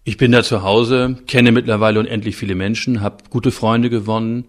Ich bin da zu Hause, kenne mittlerweile unendlich viele Menschen, habe gute Freunde gewonnen.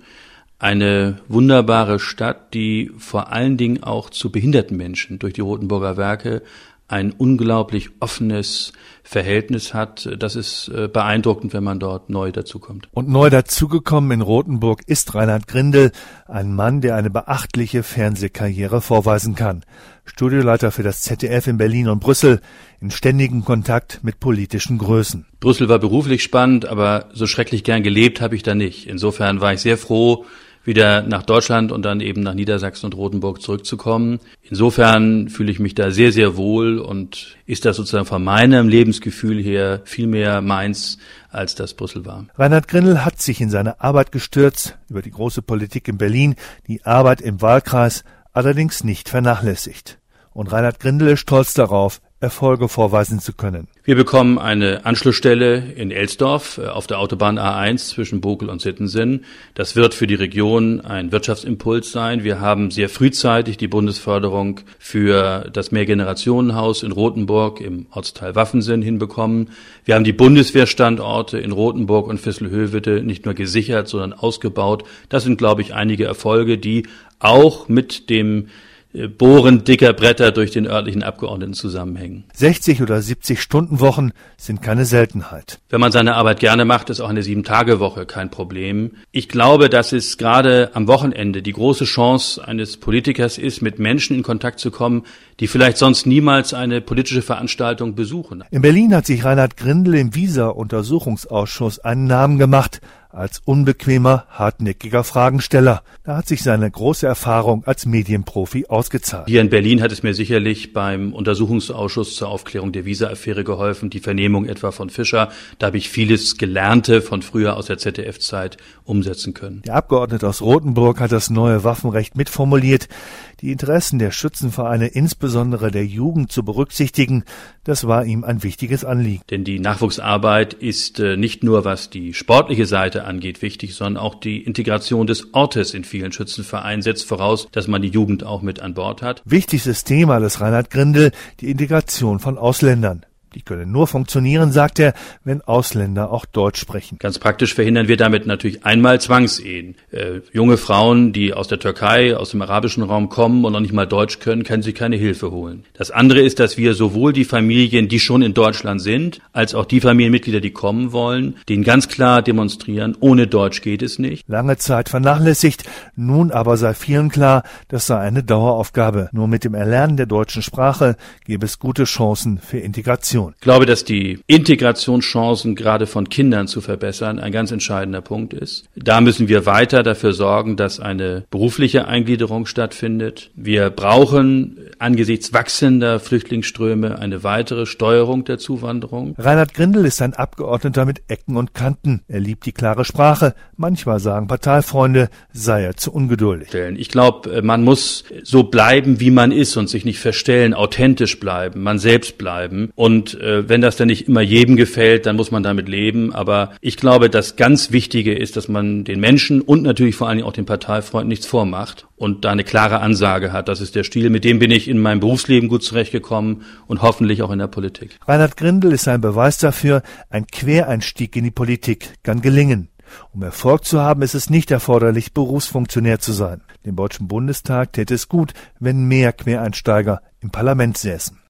Eine wunderbare Stadt, die vor allen Dingen auch zu behinderten Menschen durch die Rothenburger Werke ein unglaublich offenes Verhältnis hat. Das ist beeindruckend, wenn man dort neu dazukommt. Und neu dazugekommen in Rothenburg ist Reinhard Grindel, ein Mann, der eine beachtliche Fernsehkarriere vorweisen kann. Studioleiter für das ZDF in Berlin und Brüssel, in ständigem Kontakt mit politischen Größen. Brüssel war beruflich spannend, aber so schrecklich gern gelebt habe ich da nicht. Insofern war ich sehr froh, wieder nach Deutschland und dann eben nach Niedersachsen und Rothenburg zurückzukommen. Insofern fühle ich mich da sehr, sehr wohl und ist das sozusagen von meinem Lebensgefühl her viel mehr meins, als das Brüssel war. Reinhard Grindel hat sich in seine Arbeit gestürzt, über die große Politik in Berlin, die Arbeit im Wahlkreis allerdings nicht vernachlässigt. Und Reinhard Grindel ist stolz darauf, Erfolge vorweisen zu können. Wir bekommen eine Anschlussstelle in Elsdorf auf der Autobahn A1 zwischen Bokel und Sittensen. Das wird für die Region ein Wirtschaftsimpuls sein. Wir haben sehr frühzeitig die Bundesförderung für das Mehrgenerationenhaus in Rothenburg im Ortsteil Waffensen hinbekommen. Wir haben die Bundeswehrstandorte in Rothenburg und Visselhövede nicht nur gesichert, sondern ausgebaut. Das sind, glaube ich, einige Erfolge, die auch mit dem Bohren dicker Bretter durch den örtlichen Abgeordneten zusammenhängen. 60 oder 70 Stundenwochen sind keine Seltenheit. Wenn man seine Arbeit gerne macht, ist auch eine 7-Tage-Woche kein Problem. Ich glaube, dass es gerade am Wochenende die große Chance eines Politikers ist, mit Menschen in Kontakt zu kommen, die vielleicht sonst niemals eine politische Veranstaltung besuchen. In Berlin hat sich Reinhard Grindel im Visa-Untersuchungsausschuss einen Namen gemacht als unbequemer, hartnäckiger Fragensteller. Da hat sich seine große Erfahrung als Medienprofi ausgezahlt. Hier in Berlin hat es mir sicherlich beim Untersuchungsausschuss zur Aufklärung der Visa-Affäre geholfen, die Vernehmung etwa von Fischer. Da habe ich vieles Gelernte von früher aus der ZDF-Zeit umsetzen können. Der Abgeordnete aus Rothenburg hat das neue Waffenrecht mitformuliert. Die Interessen der Schützenvereine, insbesondere der Jugend, zu berücksichtigen, das war ihm ein wichtiges Anliegen. Denn die Nachwuchsarbeit ist nicht nur, was die sportliche Seite angeht, wichtig, sondern auch die Integration des Ortes in vielen Schützenvereinen setzt voraus, dass man die Jugend auch mit an Bord hat. Wichtigstes Thema des Reinhard Grindel, die Integration von Ausländern. Die können nur funktionieren, sagt er, wenn Ausländer auch Deutsch sprechen. Ganz praktisch verhindern wir damit natürlich einmal Zwangsehen. Junge Frauen, die aus der Türkei, aus dem arabischen Raum kommen und noch nicht mal Deutsch können sich keine Hilfe holen. Das andere ist, dass wir sowohl die Familien, die schon in Deutschland sind, als auch die Familienmitglieder, die kommen wollen, denen ganz klar demonstrieren, ohne Deutsch geht es nicht. Lange Zeit vernachlässigt, nun aber sei vielen klar, das sei eine Daueraufgabe. Nur mit dem Erlernen der deutschen Sprache gäbe es gute Chancen für Integration. Ich glaube, dass die Integrationschancen gerade von Kindern zu verbessern ein ganz entscheidender Punkt ist. Da müssen wir weiter dafür sorgen, dass eine berufliche Eingliederung stattfindet. Wir brauchen angesichts wachsender Flüchtlingsströme eine weitere Steuerung der Zuwanderung. Reinhard Grindel ist ein Abgeordneter mit Ecken und Kanten. Er liebt die klare Sprache. Manchmal sagen Parteifreunde, sei er zu ungeduldig. Ich glaube, man muss so bleiben, wie man ist und sich nicht verstellen, authentisch bleiben, man selbst bleiben. Und wenn das dann nicht immer jedem gefällt, dann muss man damit leben. Aber ich glaube, das ganz Wichtige ist, dass man den Menschen und natürlich vor allen Dingen auch den Parteifreunden nichts vormacht und da eine klare Ansage hat. Das ist der Stil, mit dem bin ich in meinem Berufsleben gut zurechtgekommen und hoffentlich auch in der Politik. Reinhard Grindel ist ein Beweis dafür, ein Quereinstieg in die Politik kann gelingen. Um Erfolg zu haben, ist es nicht erforderlich, Berufsfunktionär zu sein. Dem Deutschen Bundestag täte es gut, wenn mehr Quereinsteiger im Parlament säßen.